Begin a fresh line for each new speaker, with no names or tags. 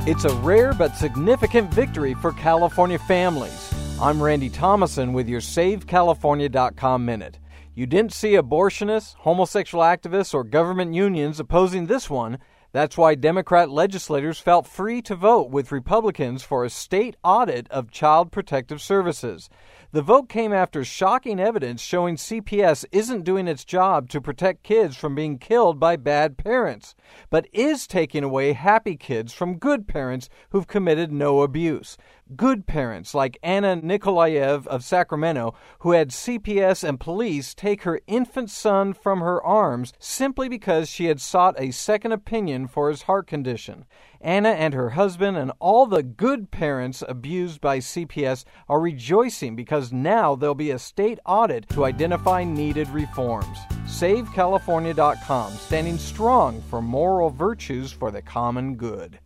It's a rare but significant victory for California families. I'm Randy Thomason with your SaveCalifornia.com Minute. You didn't see abortionists, homosexual activists, or government unions opposing this one. That's why Democrat legislators felt free to vote with Republicans for a state audit of Child Protective Services. The vote came after shocking evidence showing CPS isn't doing its job to protect kids from being killed by bad parents, but is taking away happy kids from good parents who've committed no abuse. Good parents like Anna Nikolaev of Sacramento, who had CPS and police take her infant son from her arms simply because she had sought a second opinion for his heart condition. Anna and her husband and all the good parents abused by CPS are rejoicing because now there'll be a state audit to identify needed reforms. SaveCalifornia.com, standing strong for moral virtues for the common good.